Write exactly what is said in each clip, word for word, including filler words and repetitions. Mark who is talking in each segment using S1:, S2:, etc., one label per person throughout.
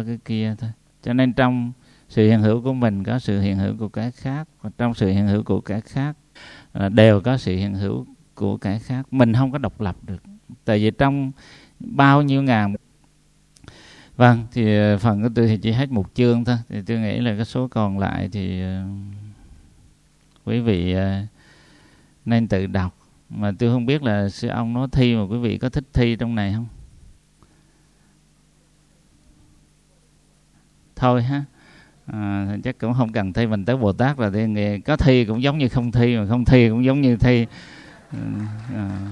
S1: qua cái kia thôi. Cho nên trong sự hiện hữu của mình có sự hiện hữu của cái khác, và trong sự hiện hữu của cái khác đều có sự hiện hữu của cái khác. Mình không có độc lập được, tại vì trong bao nhiêu ngàn. Vâng, thì phần của tôi thì chỉ hết một chương thôi. Thì tôi nghĩ là cái số còn lại thì uh, quý vị uh, nên tự đọc. Mà tôi không biết là sư ông nói thi, mà quý vị có thích thi trong này không? Thôi ha, à, chắc cũng không cần thi. Mình tới Bồ Tát rồi thì có thi cũng giống như không thi, mà không thi cũng giống như thi. à.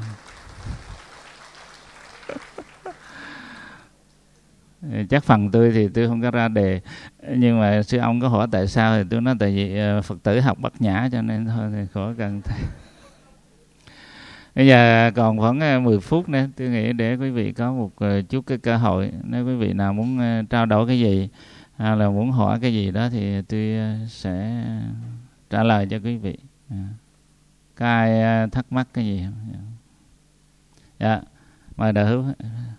S1: Chắc phần tôi thì tôi không có ra đề, nhưng mà sư ông có hỏi tại sao thì tôi nói tại vì Phật tử học Bát Nhã cho nên thôi thì khỏi cần thi. Bây giờ còn khoảng mười phút nữa, tôi nghĩ để quý vị có một chút cái cơ hội. Nếu quý vị nào muốn trao đổi cái gì hay là muốn hỏi cái gì đó thì tôi sẽ trả lời cho quý vị. Có ai thắc mắc cái gì không? Dạ, mời Đại Hữu.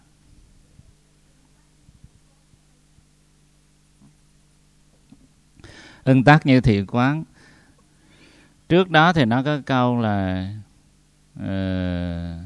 S1: Ưng tắc như thị quán. Trước đó thì nó có câu là uh,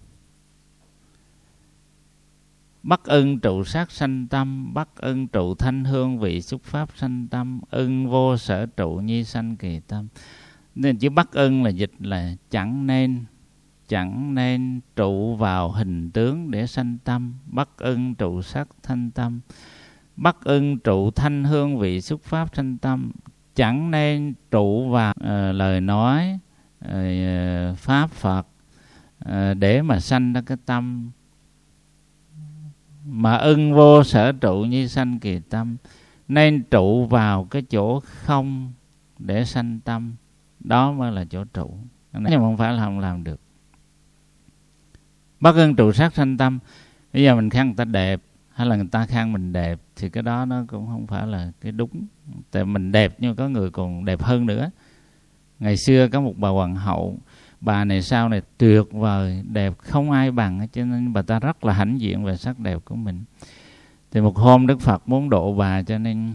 S1: Bắc ưng trụ sát sanh tâm, Bắc ưng trụ thanh hương vị xúc pháp sanh tâm, ưng vô sở trụ nhi sanh kỳ tâm. Nên chữ Bắc ưng là dịch là chẳng nên, chẳng nên trụ vào hình tướng để sanh tâm. Bắc ưng trụ sát thanh tâm, Bắc ưng trụ thanh hương vị xúc pháp sanh tâm. Chẳng nên trụ vào uh, lời nói uh, pháp Phật uh, để mà sanh ra cái tâm. Mà ưng vô sở trụ như sanh kỳ tâm, nên trụ vào cái chỗ không để sanh tâm, đó mới là chỗ trụ. Nhưng mà không phải là không làm được. Bắc ưng trụ sát sanh tâm. Bây giờ mình khen người ta đẹp hay là người ta khen mình đẹp thì cái đó nó cũng không phải là cái đúng. Tại mình đẹp nhưng có người còn đẹp hơn nữa. Ngày xưa có một bà hoàng hậu, bà này sau này tuyệt vời, đẹp không ai bằng, cho nên bà ta rất là hãnh diện về sắc đẹp của mình. Thì một hôm Đức Phật muốn độ bà, cho nên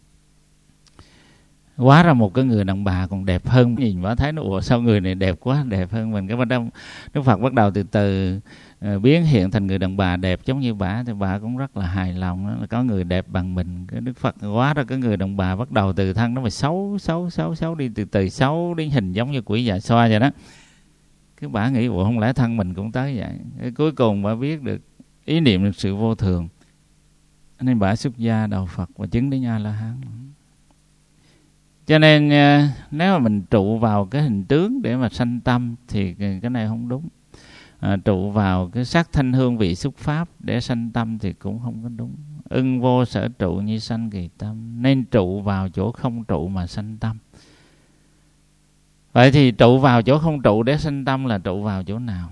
S1: hóa ra một cái người đàn bà còn đẹp hơn. Nhìn bà thấy nó ủa sao người này đẹp quá, đẹp hơn mình. Cái bắt đầu Đức Phật bắt đầu từ từ uh, biến hiện thành người đàn bà đẹp giống như bà, thì bà cũng rất là hài lòng đó, là có người đẹp bằng mình. Cái Đức Phật hóa ra cái người đàn bà bắt đầu từ thân nó mà xấu xấu xấu xấu đi, từ từ xấu đến hình giống như quỷ dạ xoa vậy đó. Cái bà nghĩ ủa không lẽ thân mình cũng tới vậy. Cái cuối cùng bà biết được ý niệm được sự vô thường, nên bà xuất gia đầu Phật và chứng đến A La Hán. Cho nên nếu mà mình trụ vào cái hình tướng để mà sanh tâm thì cái này không đúng. À, trụ vào cái sắc thanh hương vị xúc pháp để sanh tâm thì cũng không có đúng. Ưng vô sở trụ như sanh kỳ tâm, nên trụ vào chỗ không trụ mà sanh tâm. Vậy thì trụ vào chỗ không trụ để sanh tâm là trụ vào chỗ nào?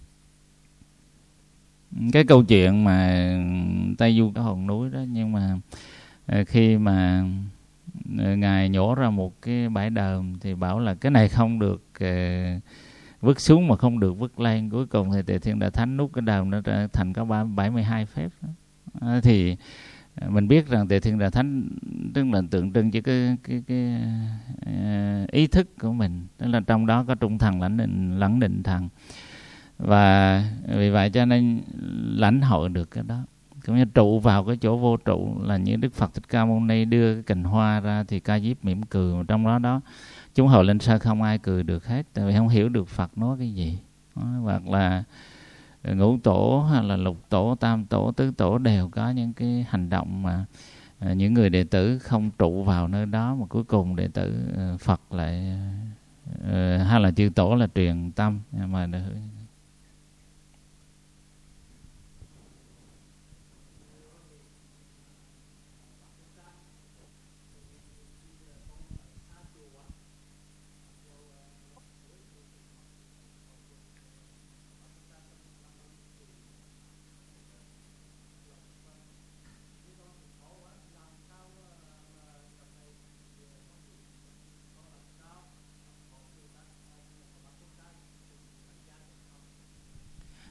S1: Cái câu chuyện mà Tây Du cái hòn núi đó, nhưng mà khi mà Ngài nhổ ra một cái bãi đờm thì bảo là cái này không được uh, vứt xuống mà không được vứt lên. Cuối cùng thì Tề Thiên Đại Thánh nút cái đờm nó thành có bảy mươi hai phép. À, thì mình biết rằng Tề Thiên Đại Thánh tức là tượng trưng cho cái, cái, cái uh, ý thức của mình, tức là trong đó có trung thần lãnh định, lãnh định thần, và vì vậy cho nên lãnh hội được cái đó. Cũng như trụ vào cái chỗ vô trụ, là như Đức Phật Thích Ca Mâu Ni đưa cái cành hoa ra thì Ca Diếp mỉm cười, mà trong đó đó chúng hội linh sơ không ai cười được hết, tại vì không hiểu được Phật nói cái gì. Đó, hoặc là ngũ tổ hay là lục tổ, tam tổ, tứ tổ đều có những cái hành động mà những người đệ tử không trụ vào nơi đó, mà cuối cùng đệ tử Phật lại hay là chư tổ là truyền tâm mà được.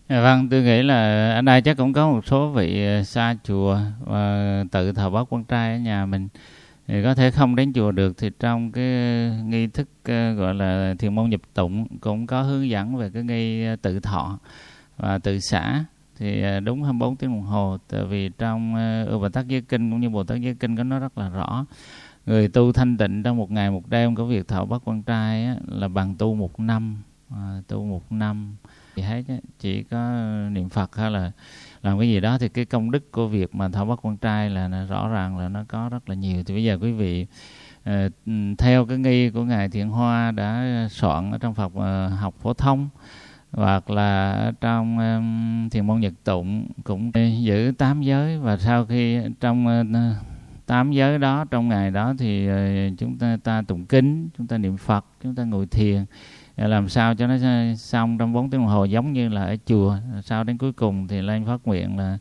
S1: Dạ vâng, tôi nghĩ là ở đây chắc cũng có một số vị ờ, xa chùa và tự thờ bát quan trai ở nhà mình. Thì có thể không đến chùa được thì trong cái nghi thức ờ, gọi là thiền môn nhập tụng cũng có hướng dẫn về cái nghi ờ, tự thọ và tự xả. Thì ờ, đúng hai mươi bốn tiếng đồng hồ, tại vì trong ờ, Ưu Bà Tát Giới Kinh cũng như Bồ Tát Giới Kinh có nói rất là rõ. Người tu thanh tịnh trong một ngày một đêm có việc thọ bát quan trai á, là bằng tu một năm. À, tu một năm thì hết á, chỉ có niệm Phật hay là làm cái gì đó thì cái công đức của việc mà thọ bát quan trai là nó rõ ràng là nó có rất là nhiều. Thì bây giờ quý vị ờ, theo cái nghi của ngài Thiện Hoa đã soạn ở trong Phật ờ, học phổ thông, hoặc là ở trong um, thiền môn nhật tụng cũng giữ tám giới, và sau khi trong uh, tám giới đó, trong ngày đó thì uh, chúng ta, ta tụng kinh, chúng ta niệm Phật, chúng ta ngồi thiền, làm sao cho nó xong trong bốn tiếng đồng hồ giống như là ở chùa. Sau đến cuối cùng thì lên phát nguyện là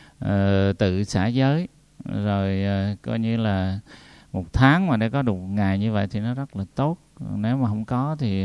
S1: uh, tự xả giới, rồi uh, coi như là một tháng mà để có đủ ngày như vậy thì nó rất là tốt. Nếu mà không có thì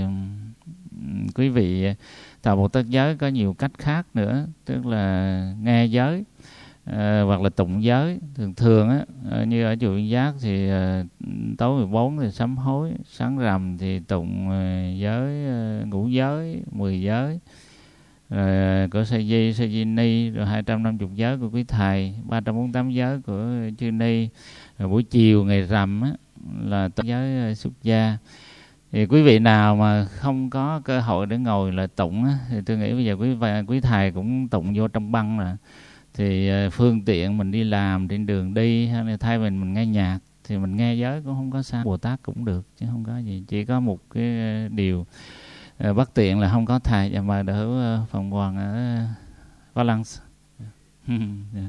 S1: um, quý vị thọ Bồ Tát giới có nhiều cách khác nữa, tức là nghe giới uh, hoặc là tụng giới. Thường thường á, như ở chùa Viên Giác thì uh, tối mười bốn thì sám hối, sáng rằm thì tụng uh, giới uh, ngũ giới, mười giới, rồi uh, của Sa Di, Sa Di Ni, rồi hai trăm năm mươi giới của quý thầy, ba trăm bốn mươi tám giới của Chư Ni. Rồi buổi chiều ngày rằm á, là tụng giới uh, xuất gia. Thì quý vị nào mà không có cơ hội để ngồi là tụng á, thì tôi nghĩ bây giờ quý quý thầy cũng tụng vô trong băng rồi. Thì phương tiện mình đi làm, trên đường đi, hay là thay mình mình nghe nhạc thì mình nghe giới cũng không có sao. Bồ Tát cũng được chứ không có gì. Chỉ có một cái điều bất tiện là không có thầy và mà đỡ phòng hoàng ở Valence. Yeah.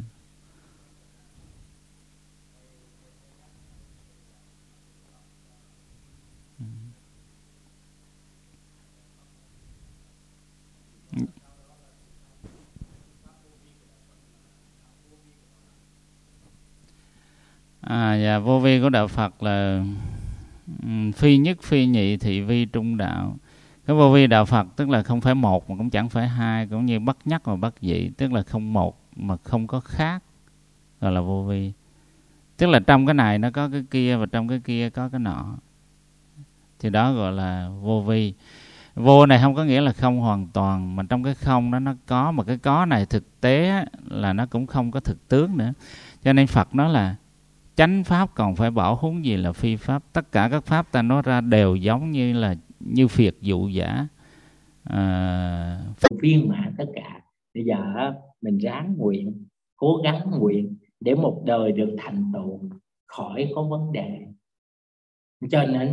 S1: À, dạ, vô vi của đạo Phật là um, phi nhất phi nhị thị vi trung đạo. Cái vô vi đạo Phật tức là không phải một mà cũng chẳng phải hai, cũng như bất nhất và bất dị, tức là không một mà không có khác, gọi là vô vi. Tức là trong cái này nó có cái kia và trong cái kia có cái nọ, thì đó gọi là vô vi. Vô này không có nghĩa là không hoàn toàn, mà trong cái không đó nó có, mà cái có này thực tế á, là nó cũng không có thực tướng nữa. Cho nên Phật nói là chánh pháp còn phải bảo, huống gì là phi pháp. Tất cả các pháp ta nói ra đều giống như là như phiệt dụ giả, à,
S2: viên mãn tất cả. Bây giờ mình ráng nguyện, cố gắng nguyện để một đời được thành tựu khỏi có vấn đề. Cho nên